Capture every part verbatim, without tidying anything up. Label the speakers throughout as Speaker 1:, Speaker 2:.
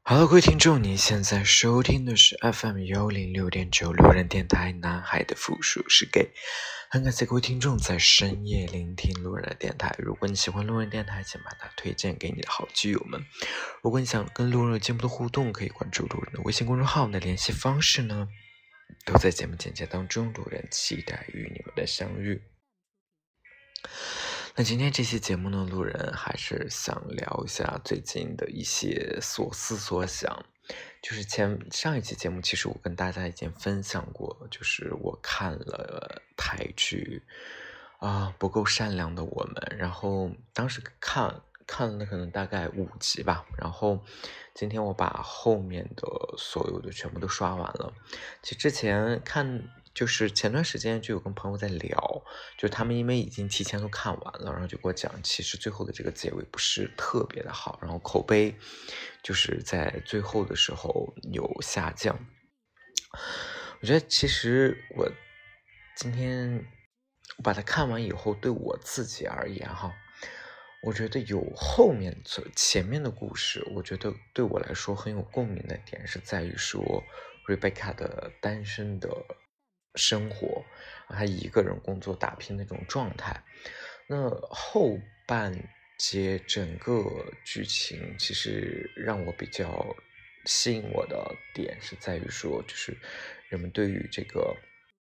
Speaker 1: Hello，各位听众，您现在收听的是 F M 幺零六点九路人电台，南海的复数是 gay。很感谢各位听众在深夜聆听路人的电台。如果你喜欢路人电台，请把它推荐给你的好基友们。如果你想跟路人有进一步的互动，可以关注路人的微信公众号。的联系方式呢，都在节目简介当中。路人期待与你们的相遇。那今天这期节目呢，路人还是想聊一下最近的一些所思所想。就是前上一期节目，其实我跟大家已经分享过，就是我看了台剧啊、呃，不够善良的我们，然后当时看看了可能大概五集吧，然后今天我把后面的所有的全部都刷完了。其实之前看。就是前段时间就有跟朋友在聊，就他们因为已经提前都看完了，然后就给我讲，其实最后的这个结尾不是特别的好，然后口碑就是在最后的时候有下降。我觉得其实我今天我把它看完以后，对我自己而言哈，我觉得有后面前面的故事，我觉得对我来说很有共鸣的点是在于说 Rebecca 的单身的生活，他一个人工作打拼的这种状态。那后半节整个剧情其实让我比较吸引我的点是在于说，就是人们对于这个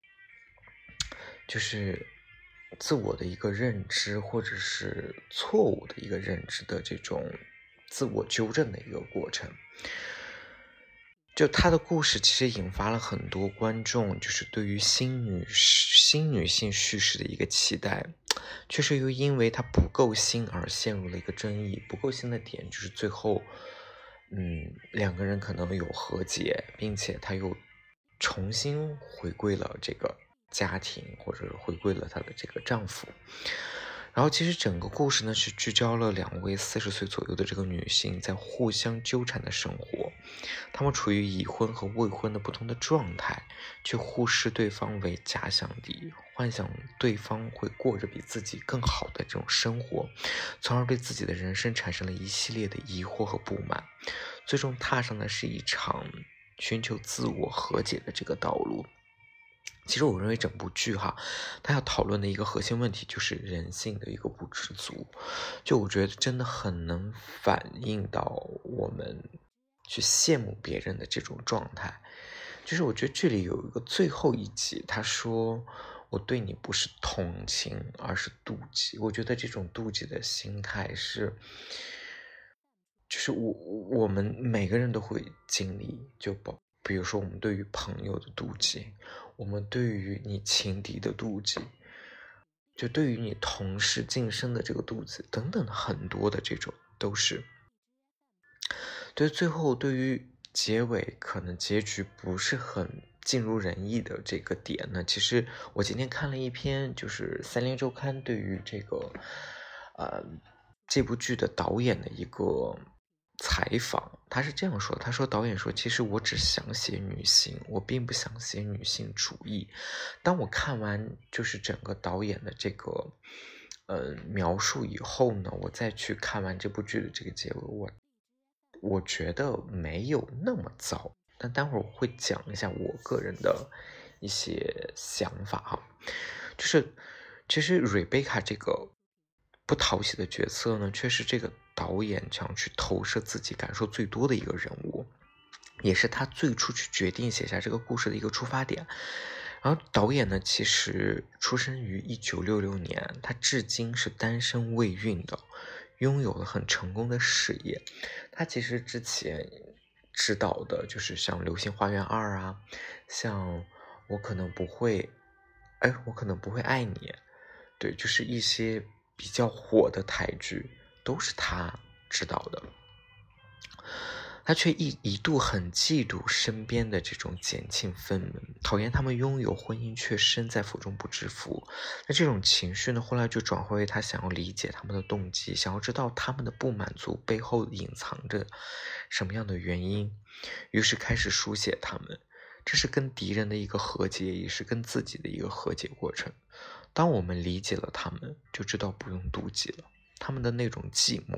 Speaker 1: 就是自我的一个认知，或者是错误的一个认知的这种自我纠正的一个过程。就他的故事其实引发了很多观众就是对于新女新女性叙事的一个期待，确实又因为他不够新而陷入了一个争议。不够新的点就是最后嗯，两个人可能有和解，并且他又重新回归了这个家庭，或者回归了她的这个丈夫。然后其实整个故事呢是聚焦了两位四十岁左右的这个女性在互相纠缠的生活，她们处于已婚和未婚的不同的状态，却互视对方为假想敌，幻想对方会过着比自己更好的这种生活，从而对自己的人生产生了一系列的疑惑和不满，最终踏上的是一场寻求自我和解的这个道路。其实我认为整部剧哈，它要讨论的一个核心问题就是人性的一个不知足。就我觉得真的很能反映到我们去羡慕别人的这种状态。就是我觉得这里有一个最后一集，他说我对你不是同情，而是妒忌。我觉得这种妒忌的心态是，就是我我们每个人都会经历，就包比如说我们对于朋友的妒忌，我们对于你情敌的妒忌，就对于你同事晋升的这个妒忌等等很多的这种都是。对，最后对于结尾可能结局不是很尽如人意的这个点呢，其实我今天看了一篇就是三联周刊对于这个呃这部剧的导演的一个采访，他是这样说，他说导演说，其实我只想写女性，我并不想写女性主义。当我看完就是整个导演的这个呃描述以后呢，我再去看完这部剧的这个结尾，我我觉得没有那么糟。但待会儿我会讲一下我个人的一些想法哈，就是其实 Rebecca 这个不讨喜的角色呢，却是这个导演想去投射自己感受最多的一个人物，也是他最初去决定写下这个故事的一个出发点。然后导演呢，其实出生于一九六六年，他至今是单身未孕的，拥有了很成功的事业。他其实之前指导的就是像《流星花园二》啊，像我可能不会，哎，我可能不会爱你，对，就是一些比较火的台剧都是他指导的。他却一一度很嫉妒身边的这种简庆分们，讨厌他们拥有婚姻却身在福中不知福。那这种情绪呢，后来就转化为他想要理解他们的动机，想要知道他们的不满足背后隐藏着什么样的原因，于是开始书写他们。这是跟敌人的一个和解，也是跟自己的一个和解过程。当我们理解了他们，就知道不用妒忌了，他们的那种寂寞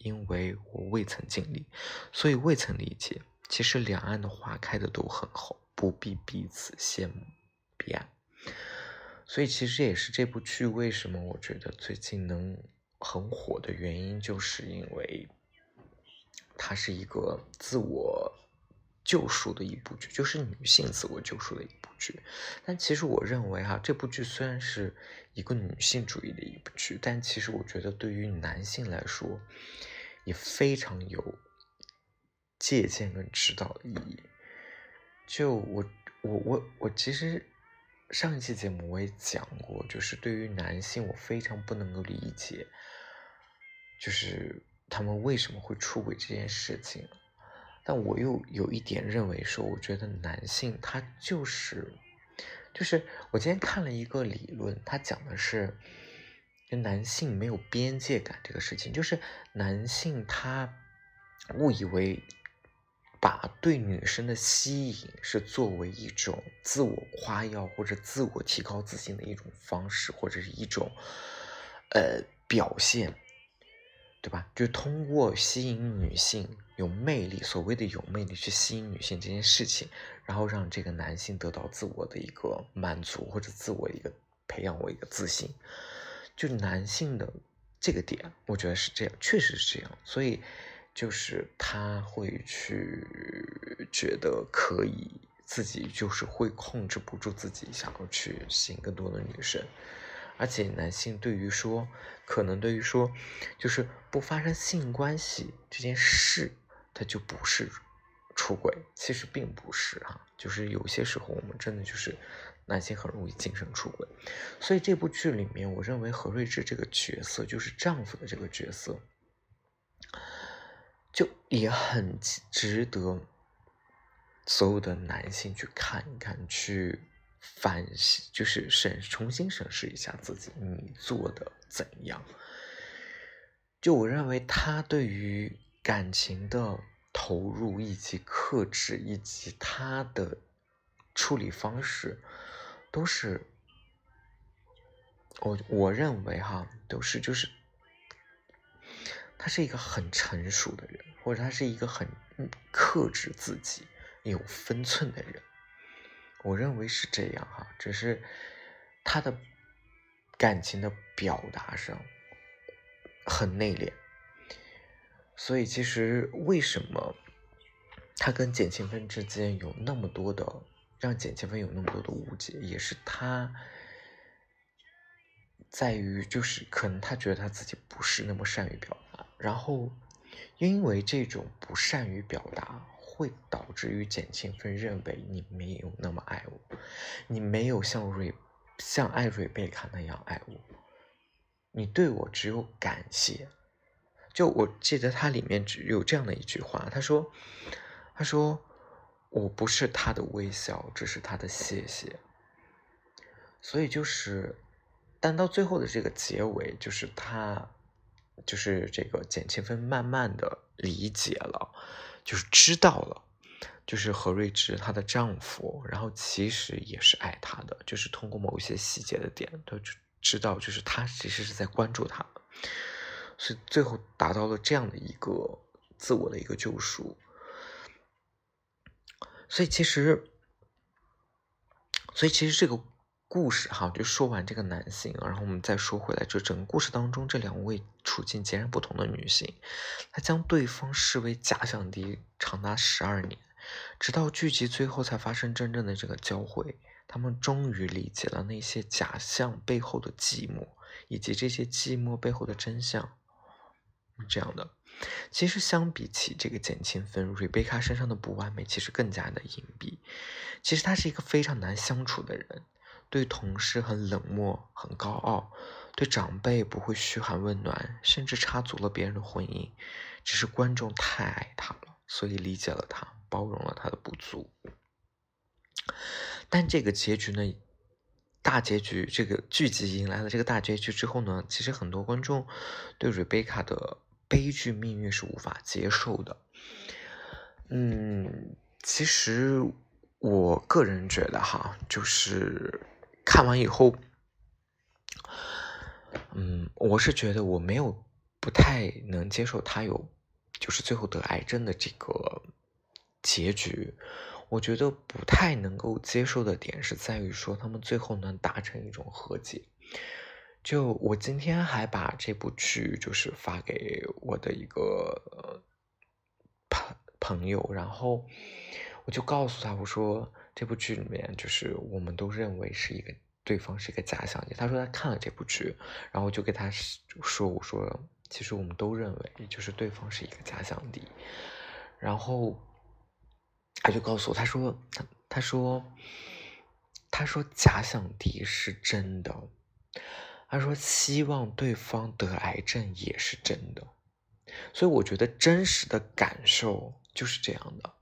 Speaker 1: 因为我未曾经历，所以未曾理解。其实两岸的花开的都很好，不必彼此羡慕彼岸。所以其实也是这部剧为什么我觉得最近能很火的原因，就是因为它是一个自我救赎的一部剧，就是女性自我救赎的一部剧。但其实我认为哈、啊，这部剧虽然是一个女性主义的一部剧，但其实我觉得对于男性来说也非常有借鉴跟指导的意义。就我我我我其实上一期节目我也讲过，就是对于男性我非常不能够理解，就是他们为什么会出轨这件事情。但我又有一点认为说，我觉得男性他就是就是我今天看了一个理论，他讲的是男性没有边界感这个事情，就是男性他误以为把对女生的吸引是作为一种自我夸耀或者自我提高自信的一种方式，或者是一种呃表现，对吧？就通过吸引女性有魅力，所谓的有魅力去吸引女性这件事情，然后让这个男性得到自我的一个满足，或者自我一个培养我一个自信。就男性的这个点，我觉得是这样，确实是这样。所以就是他会去觉得可以，自己就是会控制不住自己，想要去吸引更多的女生。而且男性对于说，可能对于说，就是不发生性关系这件事，它就不是出轨，其实并不是哈、啊，就是有些时候我们真的就是男性很容易精神出轨。所以这部剧里面，我认为何瑞智这个角色，就是丈夫的这个角色，就也很值得所有的男性去看一看，去反省，就是审重新审视一下自己，你做的怎样。就我认为他对于感情的投入以及克制以及他的处理方式都是我我认为哈都是就是他是一个很成熟的人，或者他是一个很克制自己有分寸的人，我认为是这样哈。只是他的感情的表达上很内敛，所以其实为什么他跟简庆芬之间有那么多的让简庆芬有那么多的误解，也是他在于就是可能他觉得他自己不是那么善于表达，然后因为这种不善于表达会导致于简庆芬认为你没有那么爱我，你没有像瑞像爱瑞贝卡那样爱我，你对我只有感谢。就我记得他里面只有这样的一句话，他说他说我不是他的微笑，只是他的谢谢。所以就是但到最后的这个结尾，就是他就是这个简庆芬慢慢的理解了，就是知道了，就是何瑞智她的丈夫，然后其实也是爱她的，就是通过某一些细节的点都知道，就是他其实是在关注她的，所以最后达到了这样的一个自我的一个救赎。所以其实所以其实这个故事哈，就说完这个男性，然后我们再说回来，这整个故事当中这两位处境截然不同的女性，她将对方视为假想敌长达十二年，直到剧集最后才发生真正的这个交汇，他们终于理解了那些假象背后的寂寞，以及这些寂寞背后的真相。这样的，其实相比起这个简庆芬，瑞贝卡身上的不完美其实更加的隐蔽。其实他是一个非常难相处的人，对同事很冷漠、很高傲，对长辈不会嘘寒问暖，甚至插足了别人的婚姻。只是观众太爱他了，所以理解了他，包容了他的不足。但这个结局呢，大结局，这个剧集迎来了这个大结局之后呢，其实很多观众对瑞贝卡的悲剧命运是无法接受的。嗯，其实我个人觉得哈，就是看完以后，嗯，我是觉得我没有不太能接受他有就是最后得癌症的这个结局。我觉得不太能够接受的点是在于说他们最后能达成一种和解。就我今天还把这部剧就是发给我的一个朋朋友，然后我就告诉他，我说这部剧里面就是我们都认为是一个对方是一个假想敌。他说他看了这部剧，然后我就给他说，我说其实我们都认为就是对方是一个假想敌。然后他就告诉我，他说他他说他说假想敌是真的，他说希望对方得癌症也是真的。所以我觉得真实的感受就是这样的，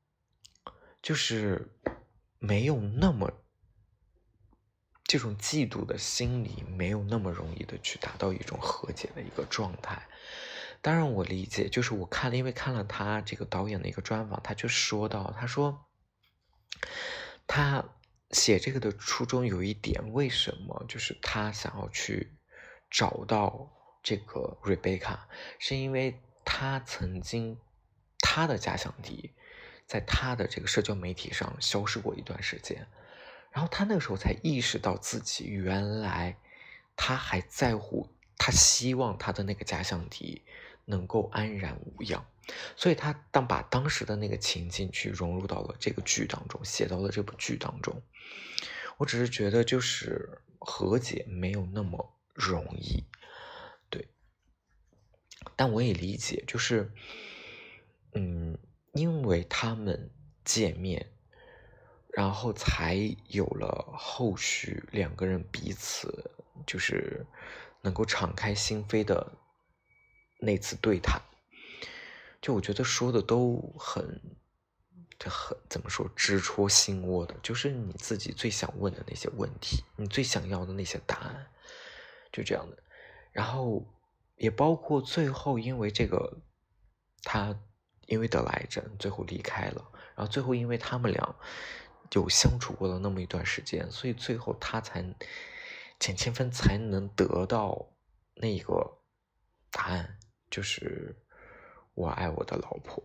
Speaker 1: 就是没有那么这种嫉妒的心理没有那么容易的去达到一种和解的一个状态。当然我理解，就是我看了，因为看了他这个导演的一个专访，他就说到，他说他写这个的初衷有一点，为什么就是他想要去找到这个 Rebecca， 是因为他曾经他的假想敌在他的这个社交媒体上消失过一段时间，然后他那个时候才意识到自己原来他还在乎，他希望他的那个假想敌能够安然无恙，所以他当把当时的那个情境去融入到了这个剧当中，写到了这部剧当中。我只是觉得就是和解没有那么容易，对，但我也理解，就是嗯，因为他们见面，然后才有了后续两个人彼此就是能够敞开心扉的那次对谈。就我觉得说的都很很怎么说，直戳心窝的，就是你自己最想问的那些问题，你最想要的那些答案，就这样的。然后也包括最后因为这个他因为得了癌症最后离开了，然后最后因为他们俩有相处过了那么一段时间，所以最后他才简千芬才能得到那个答案，就是我爱我的老婆。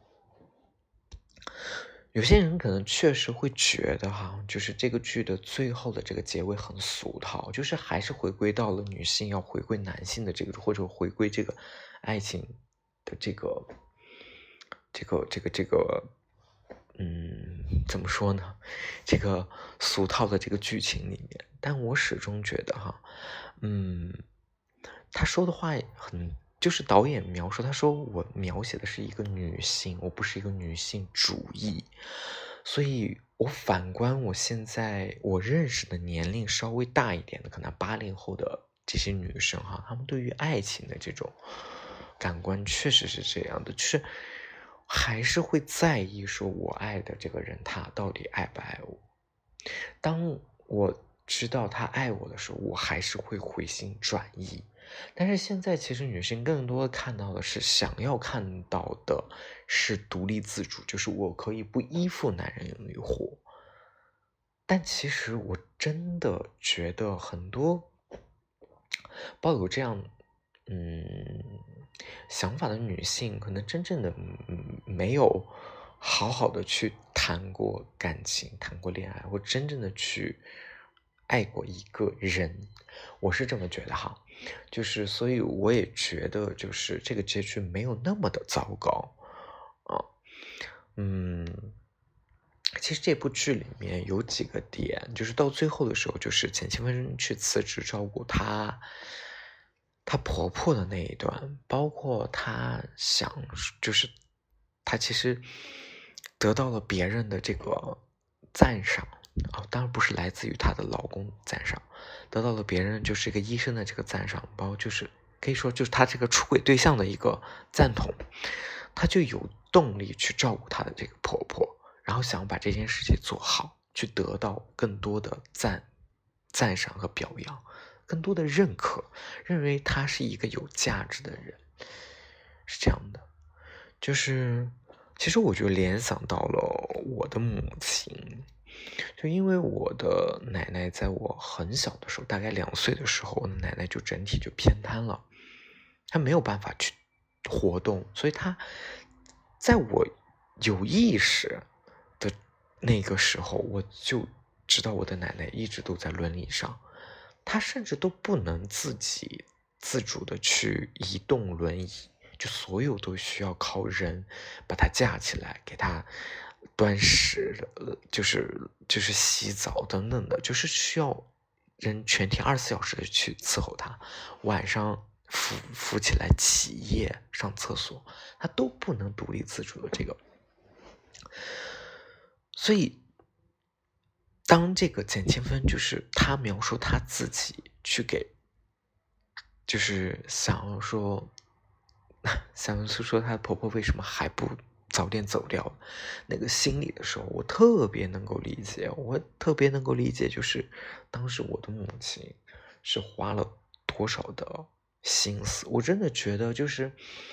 Speaker 1: 有些人可能确实会觉得哈，就是这个剧的最后的这个结尾很俗套，就是还是回归到了女性要回归男性的这个，或者回归这个爱情的这个这个这个这个嗯怎么说呢，这个俗套的这个剧情里面。但我始终觉得哈，嗯他说的话很，就是导演描述，他说我描写的是一个女性，我不是一个女性主义。所以我反观我现在我认识的年龄稍微大一点的，可能八零后的这些女生哈，她们对于爱情的这种感官确实是这样的，就是还是会在意说我爱的这个人他到底爱不爱我。当我知道他爱我的时候，我还是会回心转意。但是现在其实女生更多的看到的是，想要看到的是独立自主，就是我可以不依附男人而活。但其实我真的觉得很多抱有这样嗯想法的女性，可能真正的嗯没有好好的去谈过感情，谈过恋爱，或真正的去爱过一个人。我是这么觉得哈，就是所以我也觉得就是这个结局没有那么的糟糕啊。嗯其实这部剧里面有几个点，就是到最后的时候，就是简千芬去辞职照顾她她婆婆的那一段，包括她想就是她其实得到了别人的这个赞赏啊，当然不是来自于她的老公赞赏，得到了别人就是一个医生的这个赞赏，包括就是可以说就是她这个出轨对象的一个赞同，她就有动力去照顾她的这个婆婆，然后想把这件事情做好，去得到更多的赞赞赏和表扬，更多的认可，认为她是一个有价值的人，是这样的。就是其实我就联想到了我的母亲，就因为我的奶奶在我很小的时候，大概两岁的时候，我的奶奶就整体就偏瘫了。 他没有办法去活动，所以他在我有意识的那个时候，我就知道我的奶奶一直都在轮椅上，她甚至都不能自己自主的去移动轮椅，就所有都需要靠人把她架起来，给她端屎，呃，就是就是洗澡等等的，就是需要人全天二十四小时的去伺候她，晚上扶扶起来起夜上厕所，她都不能独立自主的这个。所以当这个简清芬就是她描述她自己去给，就是想要说想要说她婆婆为什么还不早点走掉那个心理的时候，我特别能够理解，我特别能够理解，就是当时我的母亲是花了多少的心思。我真的觉得就是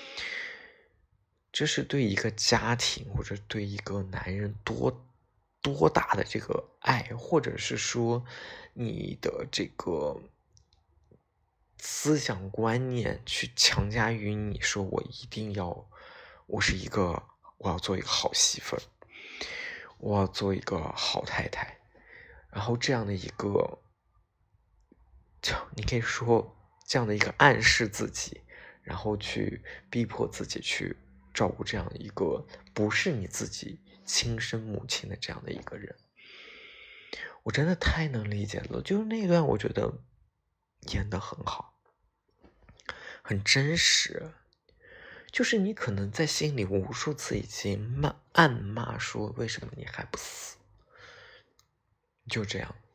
Speaker 1: 这是对一个家庭或者对一个男人多多大的这个爱，或者是说你的这个思想观念去强加于你，说我一定要，我是一个，我要做一个好媳妇儿，我要做一个好太太，然后这样的一个，就你可以说这样的一个暗示自己，然后去逼迫自己去照顾这样一个不是你自己亲生母亲的这样的一个人，我真的太能理解了。就是那段我觉得演得很好，很真实。就是你可能在心里无数次已经骂暗骂说为什么你还不死，就这样。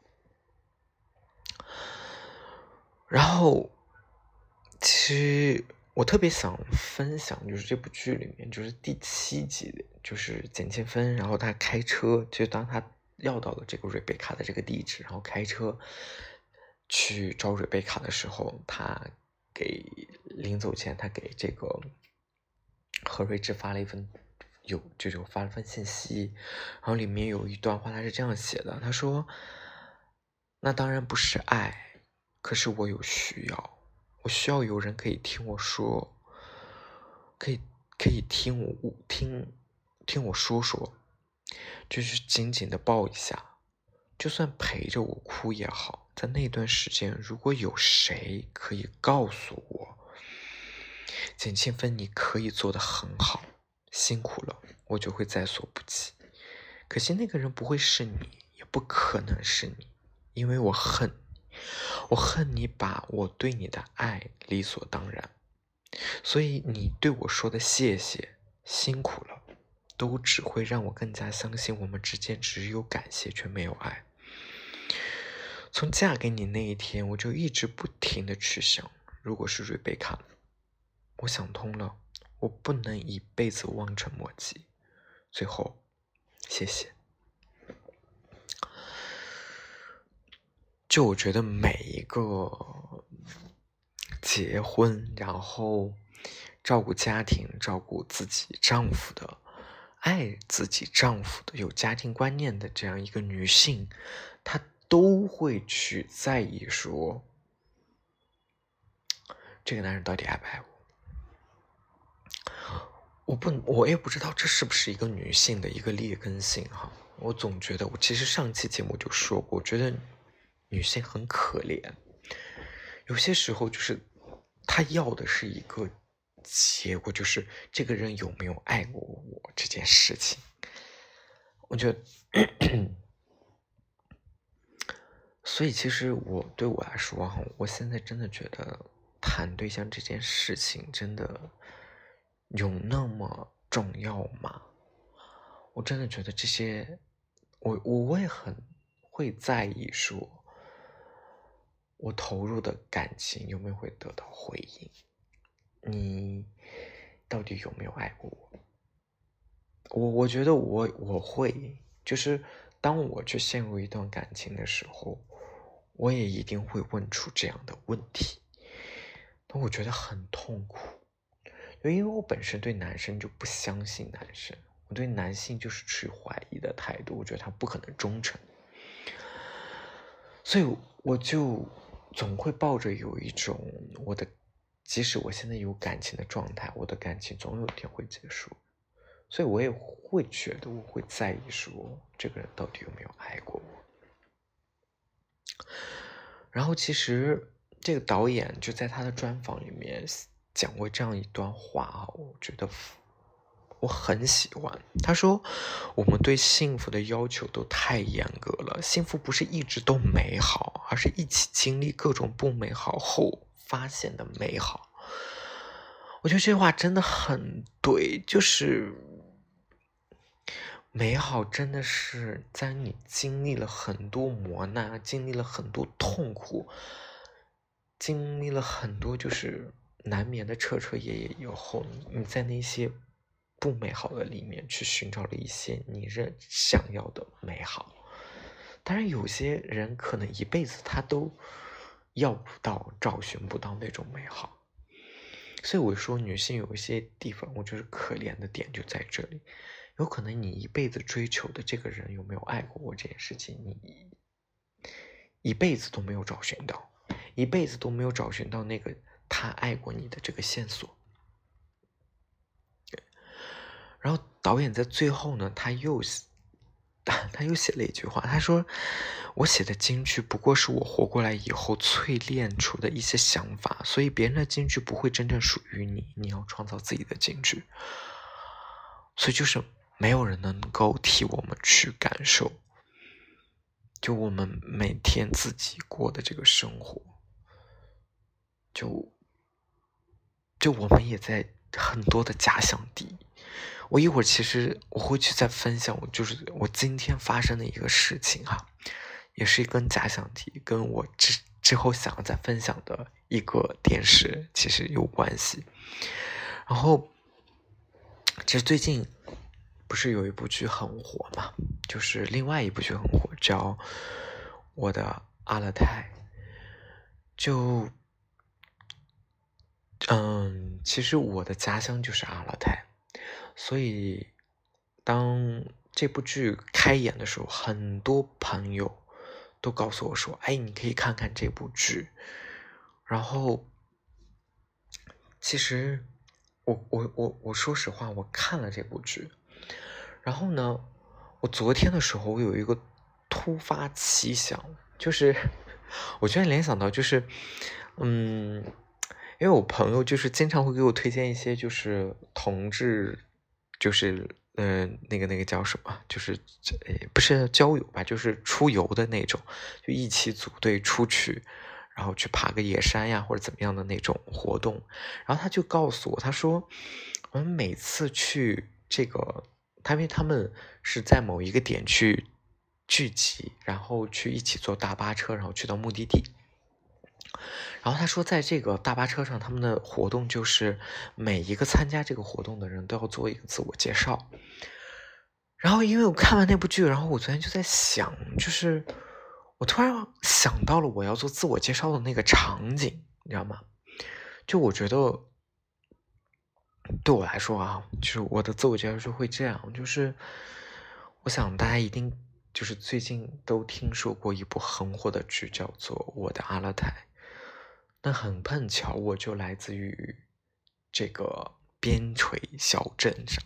Speaker 1: 然后其实我特别想分享，就是这部剧里面就是第七集，就是简清芬，然后他开车，就当他要到了这个瑞贝卡的这个地址，然后开车去找瑞贝卡的时候，他给临走前他给这个何瑞智发了一份有这种发了份信息，然后里面有一段话他是这样写的，他说那当然不是爱，可是我有需要，我需要有人可以听我说，可以可以听我听听我说说，就是紧紧的抱一下，就算陪着我哭也好。在那段时间，如果有谁可以告诉我，简清芬你可以做得很好，辛苦了，我就会在所不计。可惜那个人不会是你，也不可能是你，因为我恨你，我恨你把我对你的爱理所当然，所以你对我说的谢谢，辛苦了，都只会让我更加相信我们之间只有感谢却没有爱。从嫁给你那一天，我就一直不停的去想，如果是瑞贝卡，我想通了，我不能一辈子望尘莫及。最后，谢谢。就我觉得每一个结婚，然后照顾家庭、照顾自己丈夫的、爱自己丈夫的、有家庭观念的这样一个女性，她都会去在意说，这个男人到底爱不爱我？我不，我也不知道这是不是一个女性的一个劣根性哈。我总觉得，我其实上期节目就说过，我觉得女性很可怜，有些时候就是她要的是一个结果，就是这个人有没有爱过我这件事情。我觉得，所以其实我对我来说哈，我现在真的觉得谈对象这件事情真的有那么重要吗？我真的觉得这些，我我我也很会在意说，我投入的感情有没有会得到回应？你到底有没有爱过我？我我觉得我我会，就是当我去陷入一段感情的时候，我也一定会问出这样的问题。但我觉得很痛苦，因为我本身对男生就不相信男生，我对男性就是持怀疑的态度，我觉得他不可能忠诚，所以我就总会抱着有一种我的即使我现在有感情的状态，我的感情总有一天会结束，所以我也会觉得我会在意说这个人到底有没有爱过我。然后其实这个导演就在他的专访里面讲过这样一段话啊，我觉得我很喜欢。他说我们对幸福的要求都太严格了，幸福不是一直都美好，而是一起经历各种不美好后发现的美好。我觉得这句话真的很对，就是美好真的是在你经历了很多磨难，经历了很多痛苦，经历了很多就是难免的彻彻夜夜以后，你在那些不美好的里面去寻找了一些你认想要的美好。当然有些人可能一辈子他都要不到，找寻不到那种美好。所以我说女性有一些地方我觉得可怜的点就在这里，有可能你一辈子追求的这个人有没有爱过我这件事情，你一辈子都没有找寻到，一辈子都没有找寻到那个他爱过你的这个线索。然后导演在最后呢，他又他又写了一句话，他说我写的金句不过是我活过来以后淬炼出的一些想法，所以别人的金句不会真正属于你，你要创造自己的金句。所以就是没有人能够替我们去感受就我们每天自己过的这个生活，就就我们也在很多的假想敌。我一会儿其实我会去再分享我就是我今天发生的一个事情哈、啊，也是一根假想敌，跟我之之后想要再分享的一个电视其实有关系。然后其实最近不是有一部剧很火嘛，就是另外一部剧很火叫《我的阿勒泰》。就嗯，其实我的家乡就是阿勒泰，所以当这部剧开演的时候，很多朋友都告诉我说，哎，你可以看看这部剧。然后其实我我我我说实话，我看了这部剧，然后呢我昨天的时候我有一个突发奇想，就是我居然联想到就是嗯因为我朋友就是经常会给我推荐一些就是同志就是嗯、呃、那个那个叫什么，就是呃不是交友吧，就是出游的那种，就一起组队出去然后去爬个野山呀或者怎么样的那种活动。然后他就告诉我，他说我们每次去这个他因为他们是在某一个点去聚集，然后去一起坐大巴车，然后去到目的地。然后他说在这个大巴车上他们的活动就是每一个参加这个活动的人都要做一个自我介绍。然后因为我看完那部剧，然后我昨天就在想，就是我突然想到了我要做自我介绍的那个场景，你知道吗？就我觉得对我来说啊，就是我的自我介绍是会这样，就是我想大家一定就是最近都听说过一部很火的剧叫做《我的阿勒泰》。那很碰巧我就来自于这个边陲小镇上，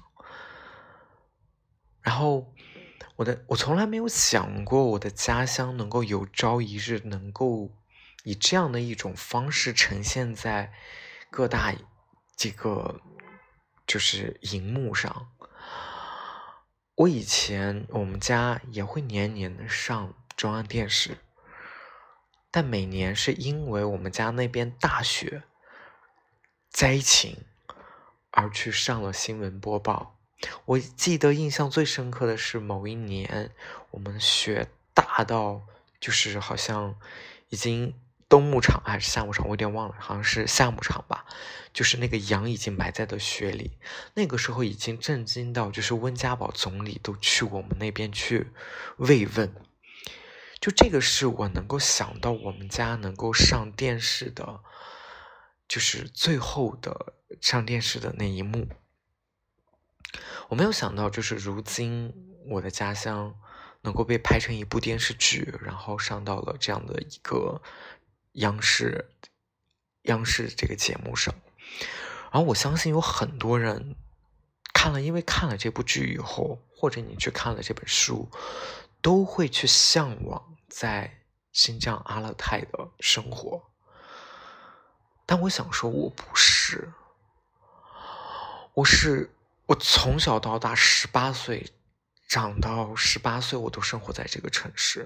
Speaker 1: 然后我的我从来没有想过我的家乡能够有朝一日能够以这样的一种方式呈现在各大这个就是荧幕上。我以前我们家也会年年的上中央电视，但每年是因为我们家那边大雪灾情而去上了新闻播报。我记得印象最深刻的是某一年我们雪大到就是好像已经冬牧场还是夏牧场我有点忘了，好像是夏牧场吧，就是那个羊已经埋在了雪里。那个时候已经震惊到就是温家宝总理都去我们那边去慰问。就这个是我能够想到我们家能够上电视的就是最后的上电视的那一幕。我没有想到就是如今我的家乡能够被拍成一部电视剧，然后上到了这样的一个央视央视这个节目上。然后我相信有很多人看了，因为看了这部剧以后，或者你去看了这本书，都会去向往在新疆阿勒泰的生活。但我想说，我不是，我是我从小到大十八岁长到十八岁，我都生活在这个城市。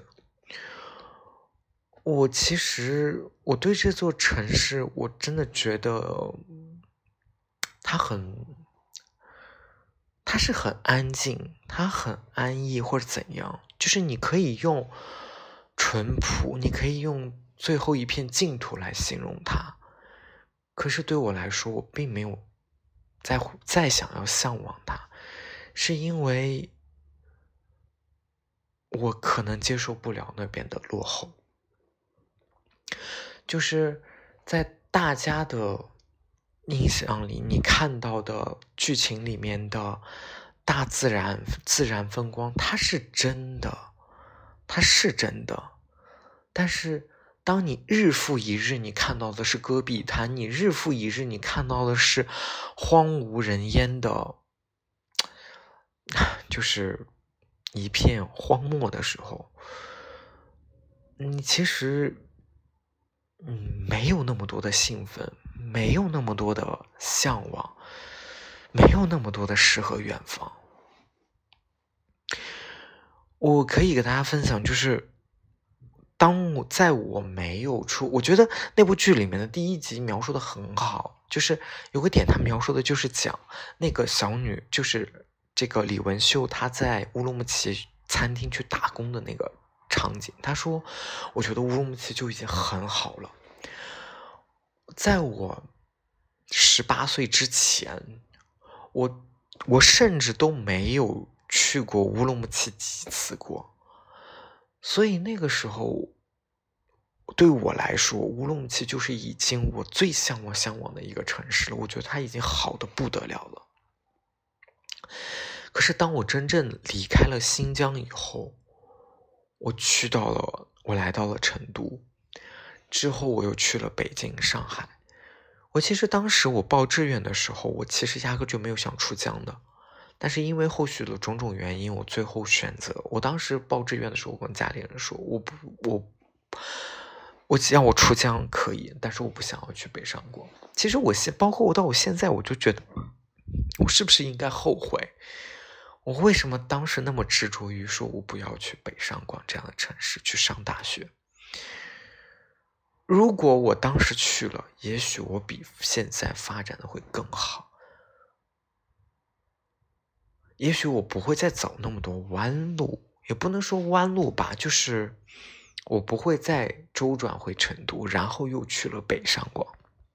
Speaker 1: 我其实我对这座城市，我真的觉得它很，它是很安静，它很安逸，或者怎样，就是你可以用淳朴，你可以用最后一片净土来形容它。可是对我来说，我并没有再再想要向往它，是因为我可能接受不了那边的落后。就是在大家的印象里，你看到的剧情里面的大自然自然风光，它是真的，它是真的。但是当你日复一日你看到的是戈壁滩，你日复一日你看到的是荒无人烟的，就是一片荒漠的时候，你其实嗯，没有那么多的兴奋，没有那么多的向往，没有那么多的诗和远方。我可以给大家分享，就是当我在我没有出，我觉得那部剧里面的第一集描述的很好，就是有个点他描述的就是讲那个小女，就是这个李文秀，她在乌鲁木齐餐厅去打工的那个场景。她说我觉得乌鲁木齐就已经很好了。在我十八岁之前，我我甚至都没有去过乌鲁木齐几次过，所以那个时候对我来说，乌鲁木齐就是已经我最向往向往的一个城市了。我觉得它已经好得不得了了。可是当我真正离开了新疆以后，我去到了，我来到了成都，之后我又去了北京、上海。我其实当时我报志愿的时候，我其实压根就没有想出疆的，但是因为后续的种种原因，我最后选择，我当时报志愿的时候，我跟家里人说，我不，我，我让我出疆可以，但是我不想要去北上广。其实我现，包括我到我现在，我就觉得，我是不是应该后悔？我为什么当时那么执着于说我不要去北上广这样的城市去上大学？如果我当时去了，也许我比现在发展的会更好，也许我不会再走那么多弯路，也不能说弯路吧，就是我不会再周转回成都，然后又去了北上广。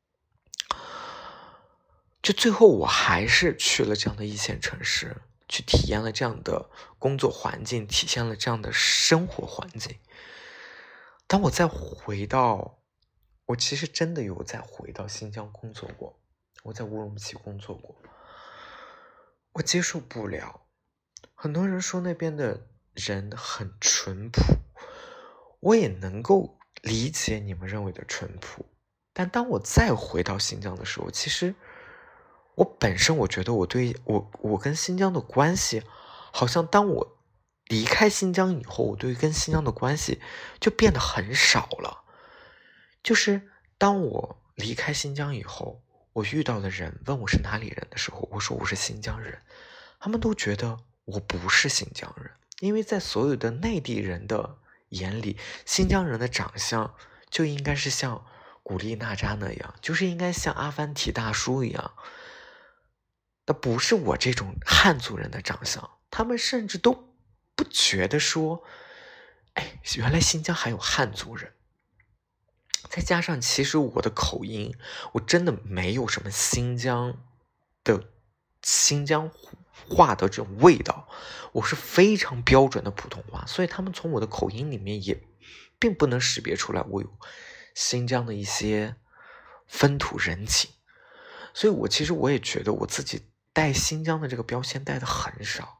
Speaker 1: 就最后我还是去了这样的一线城市，去体验了这样的工作环境，体现了这样的生活环境。当我再回到，我其实真的有再回到新疆工作过，我在乌鲁木齐工作过，我接受不了。很多人说那边的人很淳朴，我也能够理解你们认为的淳朴，但当我再回到新疆的时候，其实我本身我觉得我对我我跟新疆的关系，好像当我离开新疆以后，我对跟新疆的关系就变得很少了。就是当我离开新疆以后，我遇到的人问我是哪里人的时候，我说我是新疆人，他们都觉得我不是新疆人，因为在所有的内地人的眼里，新疆人的长相就应该是像古力娜扎那样，就是应该像阿凡提大叔一样，那不是我这种汉族人的长相。他们甚至都不觉得说，哎，原来新疆还有汉族人。再加上其实我的口音，我真的没有什么新疆的新疆话的这种味道，我是非常标准的普通话，所以他们从我的口音里面也并不能识别出来我有新疆的一些风土人情。所以我其实我也觉得我自己带新疆的这个标签带的很少。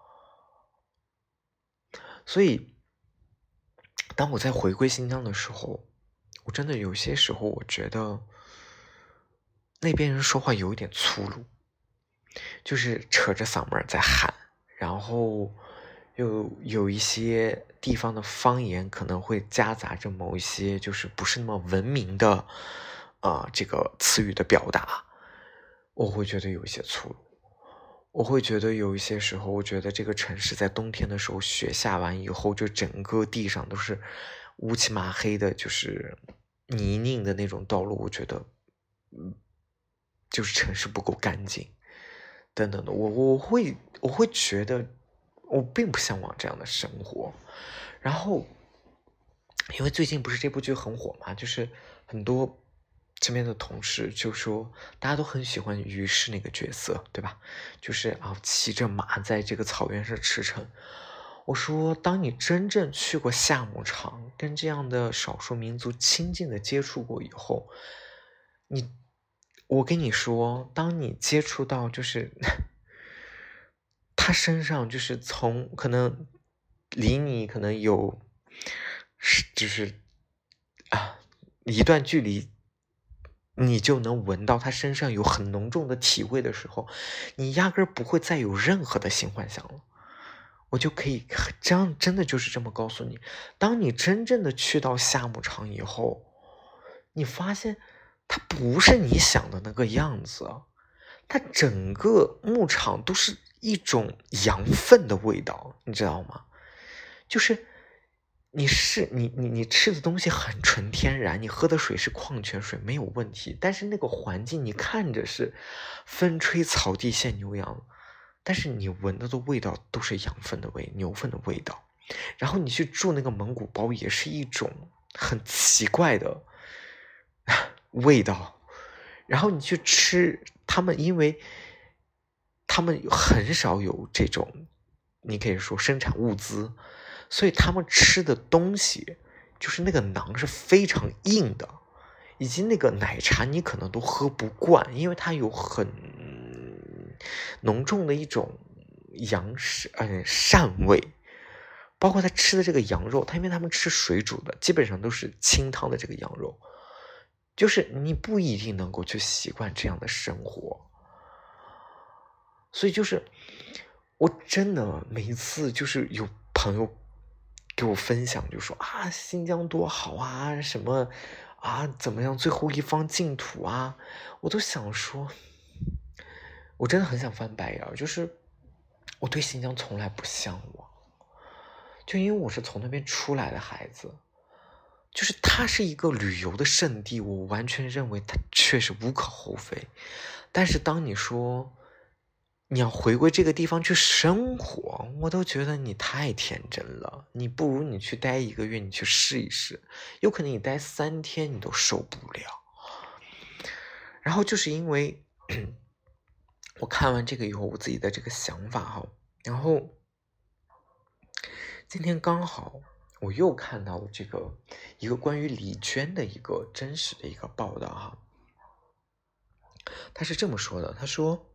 Speaker 1: 所以当我在回归新疆的时候，我真的有些时候我觉得那边人说话有一点粗鲁，就是扯着嗓门在喊，然后又有一些地方的方言可能会夹杂着某一些就是不是那么文明的呃这个词语的表达，我会觉得有一些粗鲁。我会觉得有一些时候，我觉得这个城市在冬天的时候雪下完以后，就整个地上都是乌漆麻黑的，就是泥泞的那种道路，我觉得嗯就是城市不够干净等等的，我我会我会觉得我并不向往这样的生活。然后因为最近不是这部剧很火嘛，就是很多这边的同事就说大家都很喜欢于适那个角色，对吧？就是啊骑着马在这个草原上驰骋。我说当你真正去过夏牧场，跟这样的少数民族亲近的接触过以后，你我跟你说，当你接触到就是他身上就是从可能离你可能有是就是啊一段距离，你就能闻到他身上有很浓重的体味的时候，你压根儿不会再有任何的性幻想了。我就可以这样，真的就是这么告诉你，当你真正的去到夏牧场以后，你发现它不是你想的那个样子，它整个牧场都是一种羊粪的味道，你知道吗？就是你是你你你吃的东西很纯天然，你喝的水是矿泉水没有问题，但是那个环境你看着是风吹草低见牛羊，但是你闻到的味道都是羊粪的味牛粪的味道。然后你去住那个蒙古包也是一种很奇怪的味道。然后你去吃他们，因为他们很少有这种你可以说生产物资，所以他们吃的东西就是那个馕是非常硬的，以及那个奶茶你可能都喝不惯，因为它有很浓重的一种羊呃膻味。包括他吃的这个羊肉，他因为他们吃水煮的，基本上都是清汤的这个羊肉，就是你不一定能够去习惯这样的生活。所以就是我真的每一次就是有朋友给我分享，就说啊新疆多好啊，什么啊怎么样最后一方净土啊，我都想说我真的很想翻白眼，就是我对新疆从来不向往，就因为我是从那边出来的孩子，就是它是一个旅游的胜地，我完全认为它确实无可厚非。但是当你说你要回归这个地方去生活，我都觉得你太天真了。你不如你去待一个月，你去试一试，有可能你待三天你都受不了。然后就是因为我看完这个以后，我自己的这个想法哈，然后今天刚好我又看到了这个一个关于李娟的一个真实的一个报道哈，他是这么说的，他说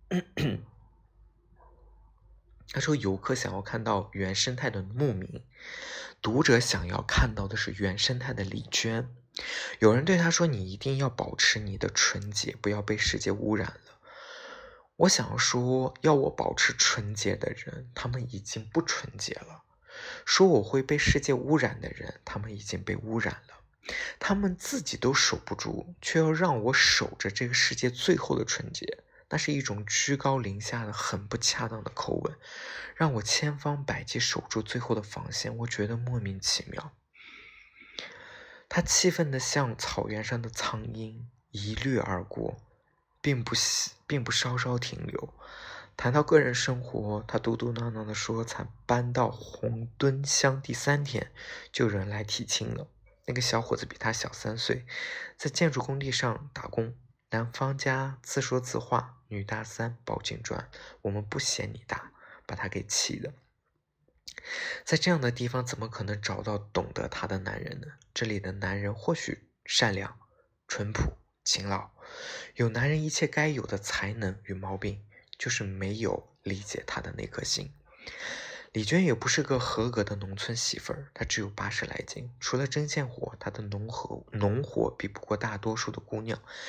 Speaker 1: 他说游客想要看到原生态的牧民，读者想要看到的是原生态的李娟。有人对他说，你一定要保持你的纯洁，不要被世界污染了。我想说，要我保持纯洁的人，他们已经不纯洁了。说我会被世界污染的人，他们已经被污染了。他们自己都守不住，却要让我守着这个世界最后的纯洁，那是一种居高临下的很不恰当的口吻，让我千方百计守住最后的防线，我觉得莫名其妙。他气愤地像草原上的苍鹰一掠而过，并不并不稍稍停留。谈到个人生活，他嘟嘟囔囔地说，才搬到红墩乡第三天，就有人来提亲了。那个小伙子比他小三岁，在建筑工地上打工。男方家自说自话，女大三抱金砖，我们不嫌你大，把他给气的。在这样的地方，怎么可能找到懂得他的男人呢？这里的男人或许善良、淳朴、勤劳，有男人一切该有的才能与毛病，就是没有理解他的那颗心。李娟也不是个合格的农村媳妇儿，她只有八十来斤，除了针线活，她的农活农活比不过大多数的姑娘。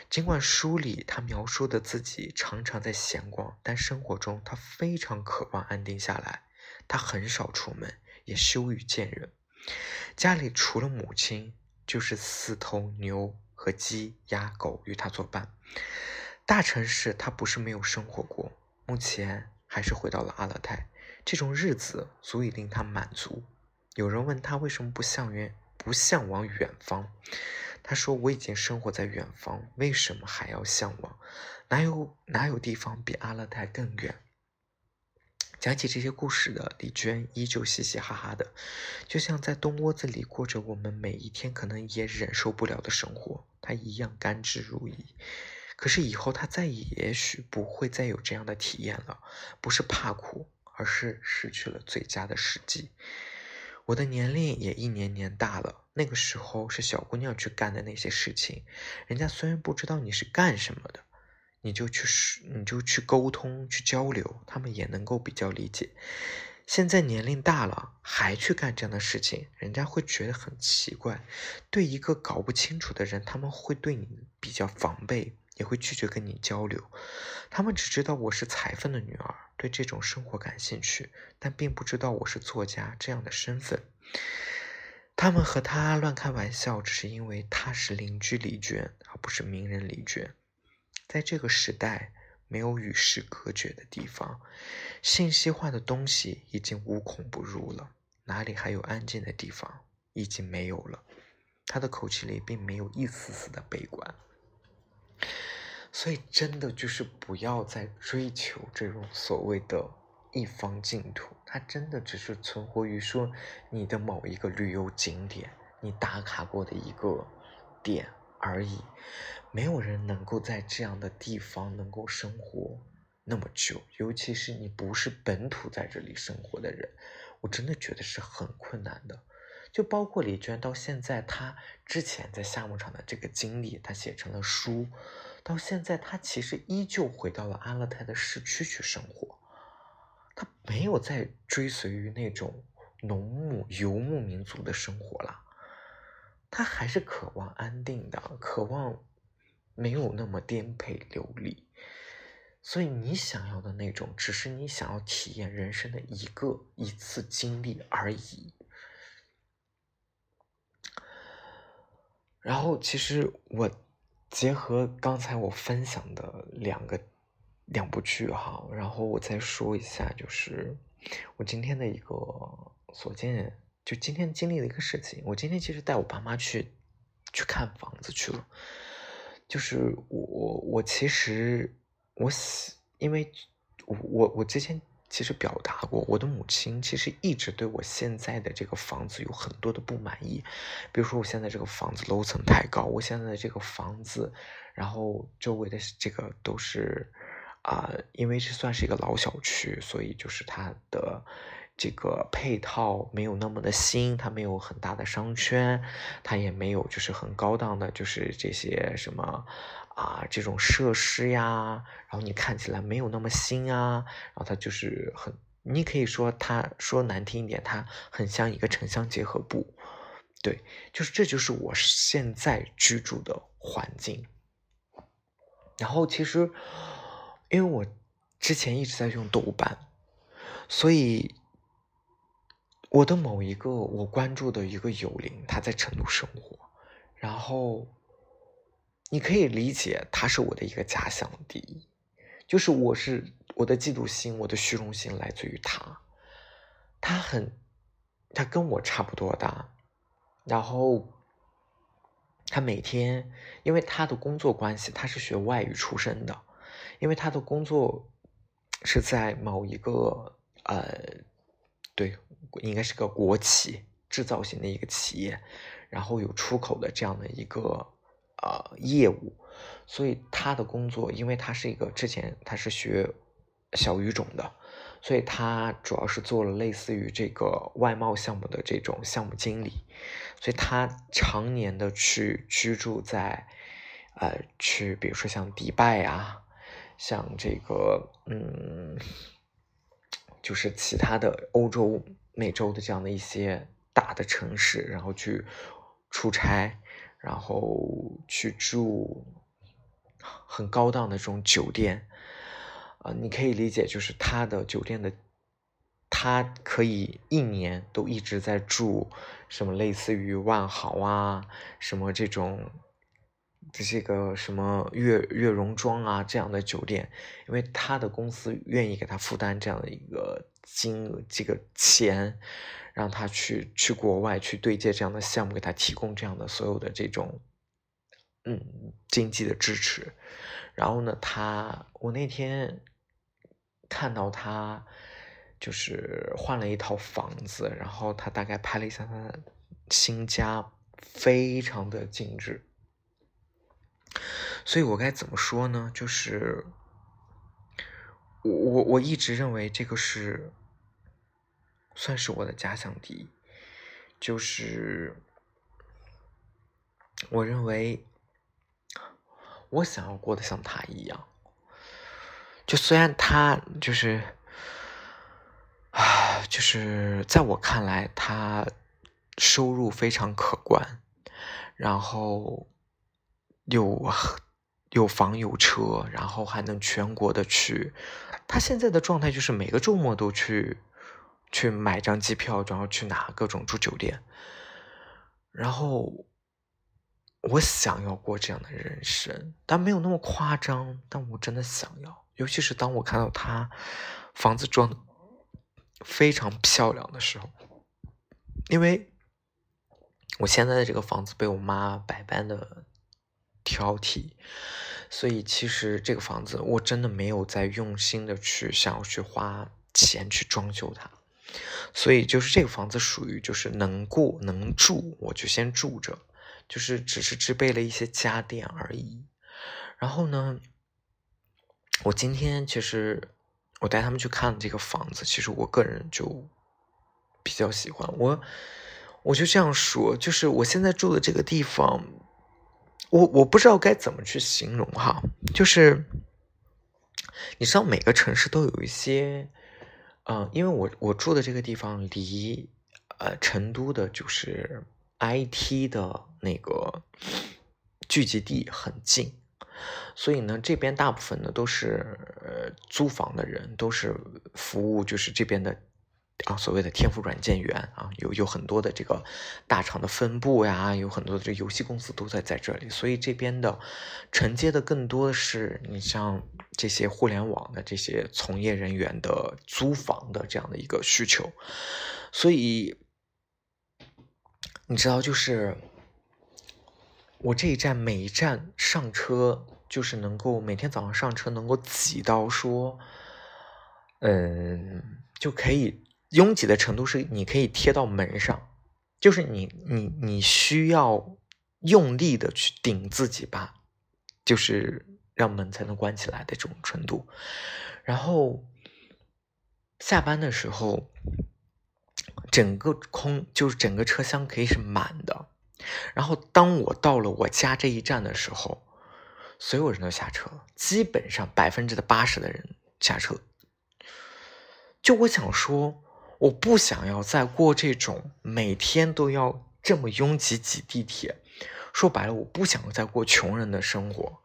Speaker 1: 尽管书里他描述的自己常常在闲逛，但生活中他非常渴望安定下来。他很少出门，也羞于见人。家里除了母亲，就是四头牛和鸡、鸭、狗与他作伴。大城市他不是没有生活过，目前还是回到了阿勒泰，这种日子足以令他满足。有人问他为什么不向远不向往远方，他说：“我已经生活在远方，为什么还要向往？哪有哪有地方比阿勒泰更远？”讲起这些故事的李娟依旧嘻嘻哈哈的，就像在冬窝子里过着我们每一天可能也忍受不了的生活，她一样甘之如饴。可是以后她再也许不会再有这样的体验了，不是怕苦，而是失去了最佳的时机。我的年龄也一年年大了，那个时候是小姑娘去干的那些事情，人家虽然不知道你是干什么的，你就去你就去沟通去交流，他们也能够比较理解。现在年龄大了还去干这样的事情，人家会觉得很奇怪。对一个搞不清楚的人，他们会对你比较防备，也会拒绝跟你交流。他们只知道我是裁缝的女儿，对这种生活感兴趣，但并不知道我是作家这样的身份。他们和他乱开玩笑，只是因为他是邻居李娟，而不是名人李娟。在这个时代，没有与世隔绝的地方，信息化的东西已经无孔不入了，哪里还有安静的地方？已经没有了。他的口气里并没有一丝丝的悲观。所以真的就是不要再追求这种所谓的一方净土，它真的只是存活于说你的某一个旅游景点，你打卡过的一个点而已。没有人能够在这样的地方能够生活那么久，尤其是你不是本土在这里生活的人，我真的觉得是很困难的。就包括李娟到现在，她之前在夏牧场的这个经历，她写成了书，到现在她其实依旧回到了阿勒泰的市区去生活，她没有再追随于那种农牧游牧民族的生活了，她还是渴望安定的，渴望没有那么颠沛流离。所以你想要的那种，只是你想要体验人生的一个一次经历而已。然后其实我结合刚才我分享的两个两部剧哈，然后我再说一下，就是我今天的一个所见，就今天经历的一个事情。我今天其实带我爸妈去去看房子去了，就是我我我其实我喜，因为我我我之前其实表达过，我的母亲其实一直对我现在的这个房子有很多的不满意。比如说我现在这个房子楼层太高，我现在的这个房子，然后周围的这个都是啊、呃，因为这算是一个老小区，所以就是它的这个配套没有那么的新，它没有很大的商圈，它也没有就是很高档的，就是这些什么啊这种设施呀，然后你看起来没有那么新啊，然后它就是很，你可以说它说难听一点，它很像一个城乡结合部。对，就是这就是我现在居住的环境。然后其实因为我之前一直在用豆瓣，所以我的某一个我关注的一个友邻，他在成都生活，然后你可以理解他是我的一个假想敌，就是我是我的嫉妒心，我的虚荣心来自于他。他很他跟我差不多大，然后他每天因为他的工作关系，他是学外语出身的，因为他的工作是在某一个呃对，应该是个国企制造型的一个企业，然后有出口的这样的一个呃业务，所以他的工作，因为他是一个之前他是学小语种的，所以他主要是做了类似于这个外贸项目的这种项目经理，所以他常年的去居住在呃去比如说像迪拜啊，像这个嗯就是其他的欧洲美洲的这样的一些大的城市，然后去出差，然后去住， 很高档的这种酒店，啊、呃，你可以理解就是他的酒店的，他可以一年都一直在住什么类似于万豪啊，什么这种这个什么悦悦榕庄啊这样的酒店，因为他的公司愿意给他负担这样的一个金额这个钱，让他去去国外去对接这样的项目，给他提供这样的所有的这种嗯经济的支持。然后呢，他我那天看到他就是换了一套房子，然后他大概拍了一下他的新家，非常的精致。所以我该怎么说呢？就是我我我一直认为这个是算是我的假想敌，就是我认为我想要过得像他一样，就虽然他就是啊，就是在我看来他收入非常可观，然后有有房有车，然后还能全国的去。他现在的状态就是每个周末都去去买张机票，然后去拿各种住酒店。然后我想要过这样的人生，但没有那么夸张，但我真的想要。尤其是当我看到他房子装的非常漂亮的时候，因为我现在的这个房子被我妈百般的挑剔，所以其实这个房子我真的没有在用心的去想要去花钱去装修它，所以就是这个房子属于就是能过能住我就先住着，就是只是置备了一些家电而已。然后呢，我今天其实我带他们去看这个房子，其实我个人就比较喜欢。我我就这样说，就是我现在住的这个地方，我我不知道该怎么去形容哈，就是你知道每个城市都有一些，呃，因为我我住的这个地方离呃成都的就是 I T 的那个聚集地很近，所以呢，这边大部分呢都是呃租房的人，都是服务就是这边的啊所谓的天赋软件园啊，有有很多的这个大厂的分部呀，有很多的这游戏公司都在在这里，所以这边的承接的更多的是你像这些互联网的这些从业人员的租房的这样的一个需求，所以你知道就是我这一站每一站上车，就是能够每天早上上车能够挤到说，嗯，就可以拥挤的程度是你可以贴到门上，就是你你你需要用力的去顶自己吧，就是让门才能关起来的这种程度。然后下班的时候，整个空就是整个车厢可以是满的。然后当我到了我家这一站的时候，所有人都下车了，基本上百分之的八十的人下车。就我想说，我不想要再过这种每天都要这么拥挤挤地铁，说白了，我不想再过穷人的生活。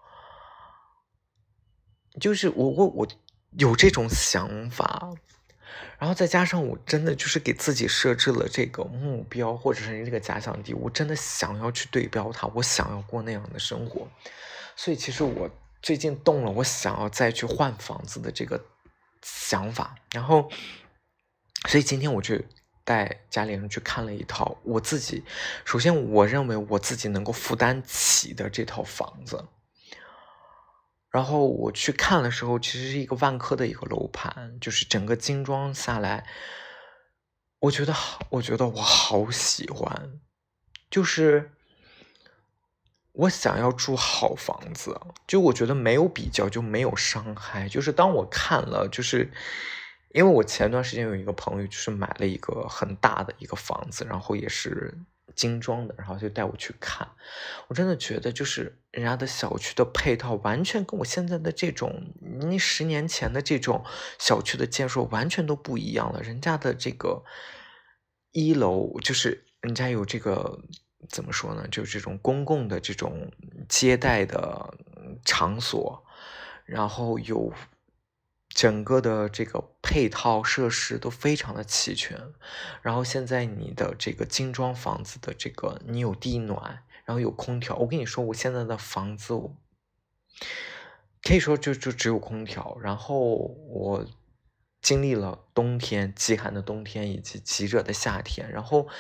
Speaker 1: 就是我我我有这种想法。然后再加上我真的就是给自己设置了这个目标，或者是这个假想敌，我真的想要去对标它，我想要过那样的生活。所以其实我最近动了我想要再去换房子的这个想法。然后所以今天我就带家里人去看了一套我自己首先我认为我自己能够负担起的这套房子。然后我去看的时候，其实是一个万科的一个楼盘，就是整个精装下来，我觉得好，我觉得我好喜欢，就是我想要住好房子，就我觉得没有比较就没有伤害。就是当我看了，就是因为我前段时间有一个朋友，就是买了一个很大的一个房子，然后也是精装的，然后就带我去看。我真的觉得就是人家的小区的配套完全跟我现在的这种你十年前的这种小区的建设完全都不一样了。人家的这个一楼就是人家有这个怎么说呢，就是这种公共的这种接待的场所，然后有整个的这个配套设施都非常的齐全。然后现在你的这个精装房子的这个，你有地暖，然后有空调。我跟你说，我现在的房子我可以说就就只有空调。然后我经历了冬天极寒的冬天以及极热的夏天，然后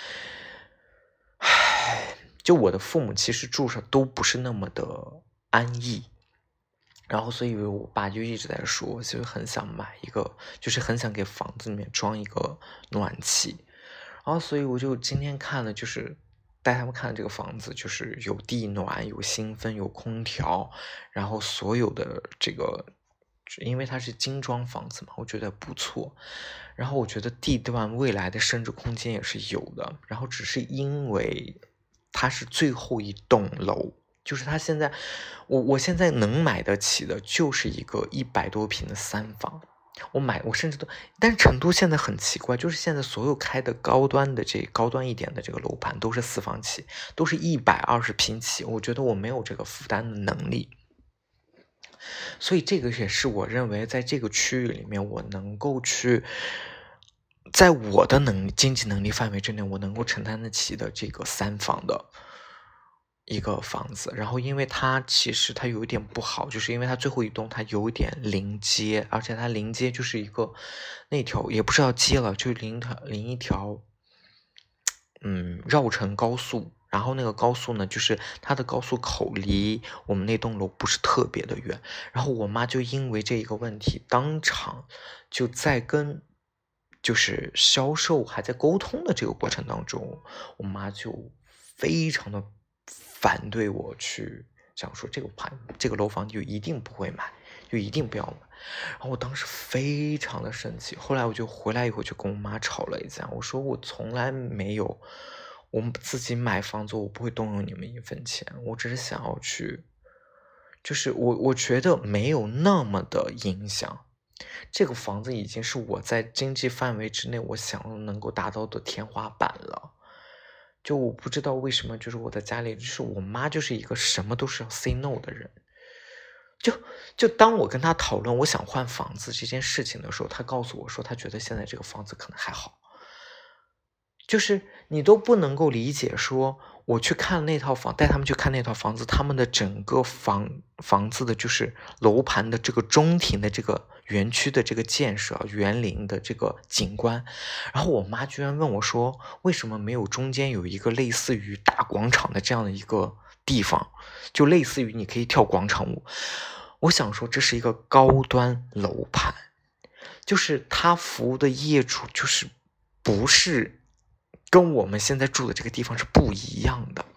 Speaker 1: 唉，就我的父母其实住上都不是那么的安逸。然后所以我爸就一直在说，就很想买一个，就是很想给房子里面装一个暖气。然后所以我就今天看了，就是带他们看这个房子，就是有地暖，有新风，有空调，然后所有的这个，因为它是精装房子嘛，我觉得不错。然后我觉得地段未来的升值空间也是有的，然后只是因为它是最后一栋楼。就是他现在，我我现在能买得起的，就是一个一百多平的三房。我买，我甚至都，但是成都现在很奇怪，就是现在所有开的高端的这高端一点的这个楼盘都是四房起，都是一百二十平起。我觉得我没有这个负担的能力，所以这个也是我认为在这个区域里面，我能够去。在我的能力、经济能力范围之内，我能够承担得起的这个三房的一个房子。然后因为它其实它有一点不好，就是因为它最后一栋它有点临街，而且它临街就是一个那条也不是要街了，就是临条临一条嗯绕城高速。然后那个高速呢，就是它的高速口离我们那栋楼不是特别的远。然后我妈就因为这一个问题，当场就在跟就是销售还在沟通的这个过程当中，我妈就非常的反对我去想说这个盘这个楼房就一定不会买，就一定不要买。然后我当时非常的生气，后来我就回来以后就跟我妈吵了一架，我说我从来没有，我们自己买房子我不会动用你们一分钱，我只是想要去，就是我我觉得没有那么的影响。这个房子已经是我在经济范围之内我想能够达到的天花板了。就我不知道为什么，就是我在家里，就是我妈就是一个什么都是要 say no 的人。就就当我跟她讨论我想换房子这件事情的时候，她告诉我说她觉得现在这个房子可能还好。就是你都不能够理解说我去看那套房，带他们去看那套房子，他们的整个房房子的就是楼盘的这个中庭的这个园区的这个建设，园林的这个景观。然后我妈居然问我说为什么没有中间有一个类似于大广场的这样的一个地方，就类似于你可以跳广场舞。我想说这是一个高端楼盘，就是他服务的业主就是不是跟我们现在住的这个地方是不一样的。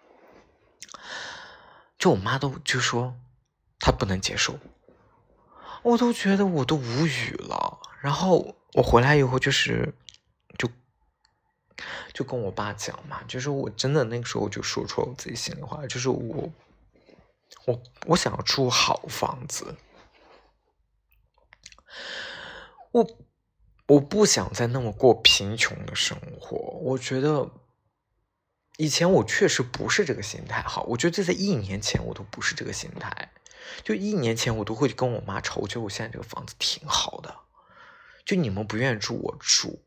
Speaker 1: 就我妈都就说她不能接受，我都觉得我都无语了。然后我回来以后就是就就跟我爸讲嘛，就是我真的那个时候就说出了我自己心里话，就是我我我想要住好房子，我我不想再那么过贫穷的生活。我觉得以前我确实不是这个心态，好，我觉得这在一年前我都不是这个心态。就一年前我都会跟我妈吵，我觉得我现在这个房子挺好的，就你们不愿意住我住，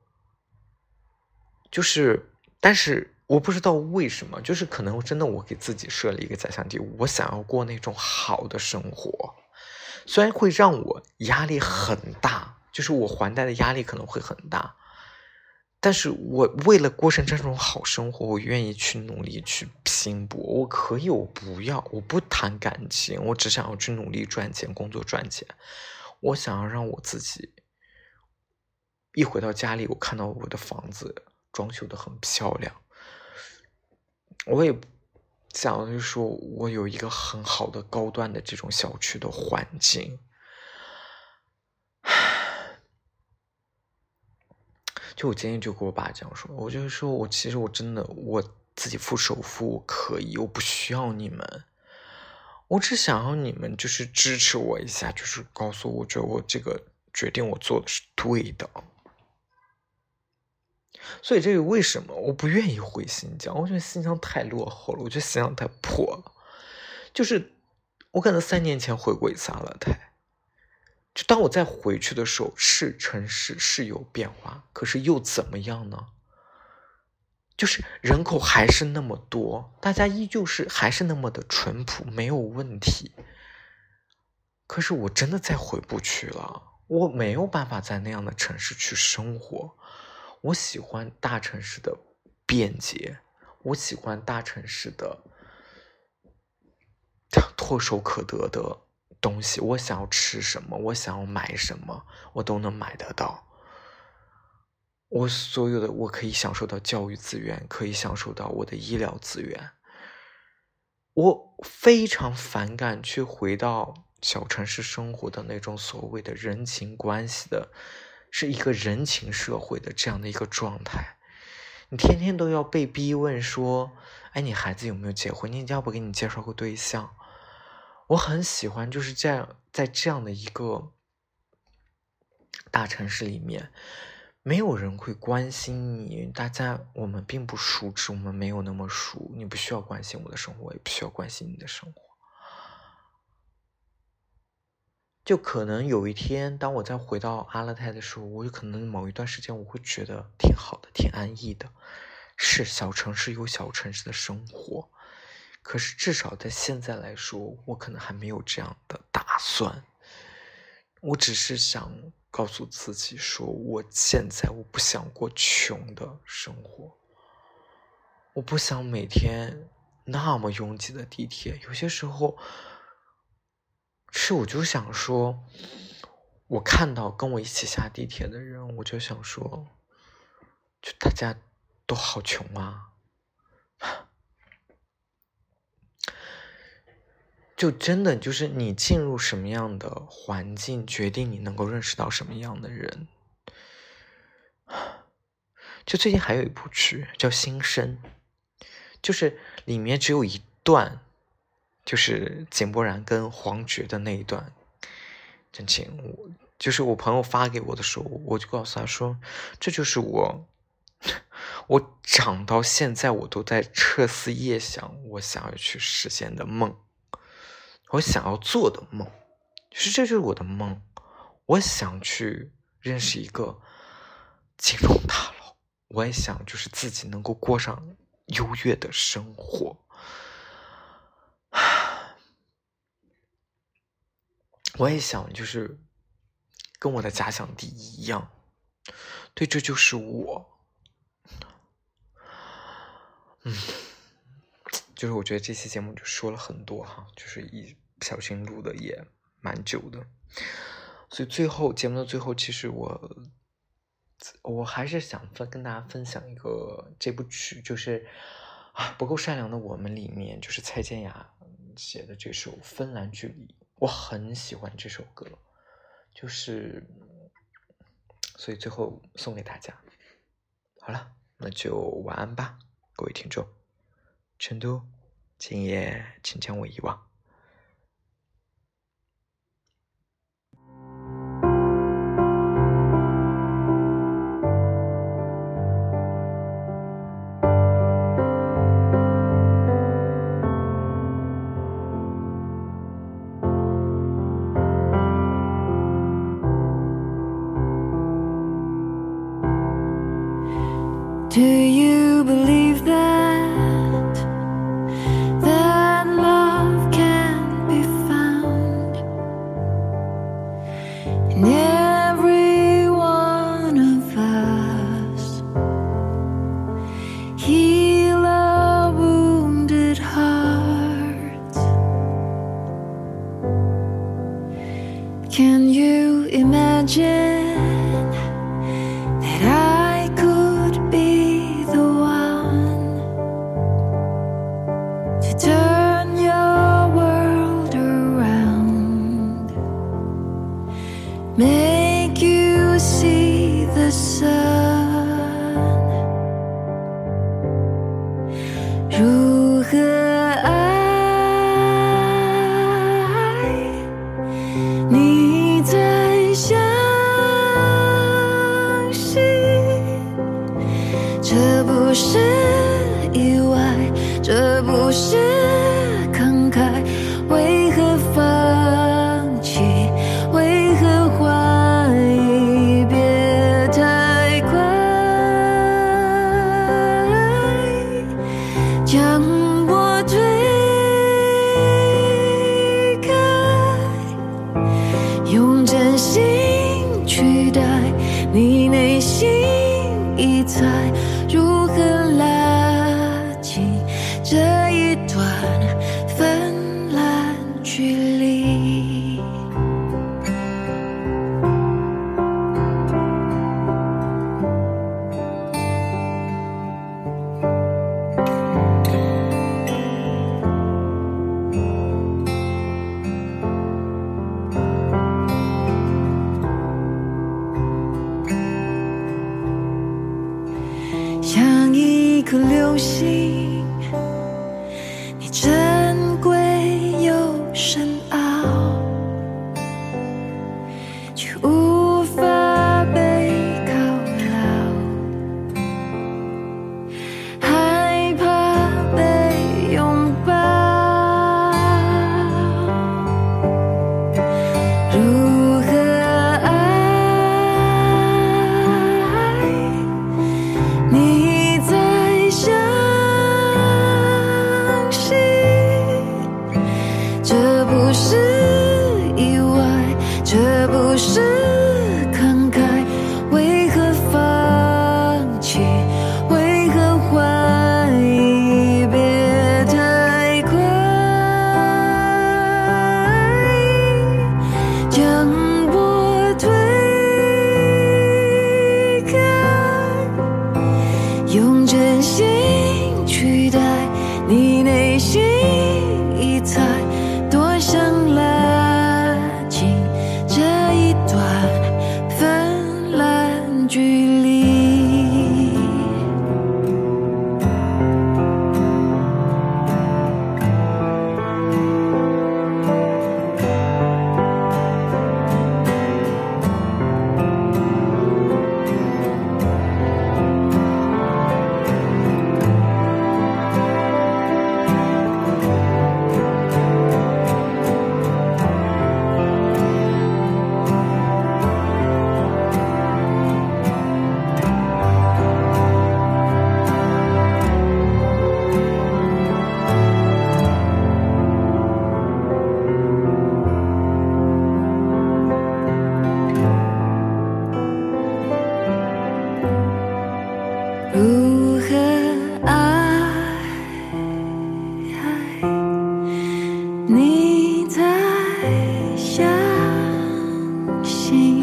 Speaker 1: 就是但是我不知道为什么，就是可能真的我给自己设了一个假想敌，我想要过那种好的生活，虽然会让我压力很大，就是我还贷的压力可能会很大，但是我为了过上这种好生活，我愿意去努力去拼搏。我可以我不要，我不谈感情，我只想要去努力赚钱，工作赚钱。我想要让我自己一回到家里，我看到我的房子装修的很漂亮，我也想就是说我有一个很好的高端的这种小区的环境。就我今天就跟我爸这样说，我就是说我其实我真的我自己付首付我可以，我不需要你们，我只想要你们就是支持我一下，就是告诉我，我觉得我这个决定我做的是对的。所以这个为什么我不愿意回新疆？我觉得新疆太落后了，我觉得新疆太破了。就是我可能三年前回过一次阿勒泰，就当我再回去的时候，是城市是有变化，可是又怎么样呢？就是人口还是那么多，大家依旧是还是那么的淳朴，没有问题。可是我真的再回不去了，我没有办法在那样的城市去生活。我喜欢大城市的便捷，我喜欢大城市的唾手可得的东西，我想要吃什么，我想要买什么，我都能买得到。我所有的，我可以享受到教育资源，可以享受到我的医疗资源。我非常反感去回到小城市生活的那种所谓的人情关系的，是一个人情社会的这样的一个状态。你天天都要被逼问说，哎，你孩子有没有结婚？你要不给你介绍个对象？我很喜欢就是这样，在这样的一个大城市里面，没有人会关心你，大家我们并不熟知，我们没有那么熟，你不需要关心我的生活，也不需要关心你的生活。就可能有一天，当我再回到阿勒泰的时候，我有可能某一段时间我会觉得挺好的，挺安逸的。是小城市有小城市的生活，可是至少在现在来说，我可能还没有这样的打算。我只是想告诉自己说，我现在我不想过穷的生活，我不想每天那么拥挤的地铁。有些时候是我就想说，我看到跟我一起下地铁的人，我就想说，就大家都好穷啊。就真的就是你进入什么样的环境，决定你能够认识到什么样的人。就最近还有一部剧叫《新生》，就是里面只有一段，就是井柏然跟黄觉的那一段真情。我就是我朋友发给我的时候，我就告诉他说，这就是我我长到现在我都在彻思夜想，我想要去实现的梦，我想要做的梦，就是这就是我的梦。我想去认识一个金融大佬，我也想就是自己能够过上优越的生活。我也想就是跟我的假想敌一样。对，这就是我。嗯，就是我觉得这期节目就说了很多哈，就是一不小心录的也蛮久的，所以最后节目的最后，其实我我还是想分跟大家分享一个这部曲，就是啊不够善良的我们里面，就是蔡健雅写的这首《芬兰距离》，我很喜欢这首歌，就是所以最后送给大家。好了，那就晚安吧，各位听众。成都，今夜请将我遗忘。
Speaker 2: Do you believe that that love can be found in every one of us? Heal our wounded hearts. Can you imagine that I could be the one to turn your world around, make you see the sun? 如何爱你在相信，这不是意外，这不是慷慨，为何猜如何拉近这一段纷乱距离。像一颗流星，你珍贵又深奥，却无法被犒劳，害怕被拥抱。如何爱？你在相信，这不是意外，这不是慷慨，为何放弃？为何怀疑？别太快，将我推开，用真心取代你内心疑猜，多想拉近这一段纷乱距离。如何爱？你在相信，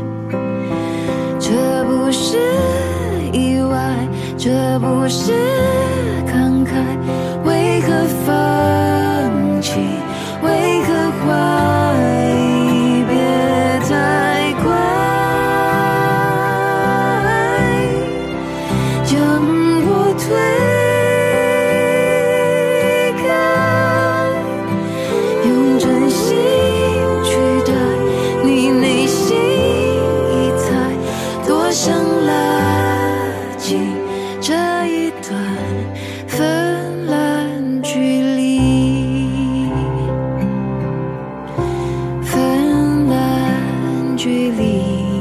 Speaker 2: 这不是意外，这不是慷慨，为何放弃？为何怀疑？别太快，将我推开，用真心取代你内心疑猜，多想拉近这一段纷乱距离，纷乱距离。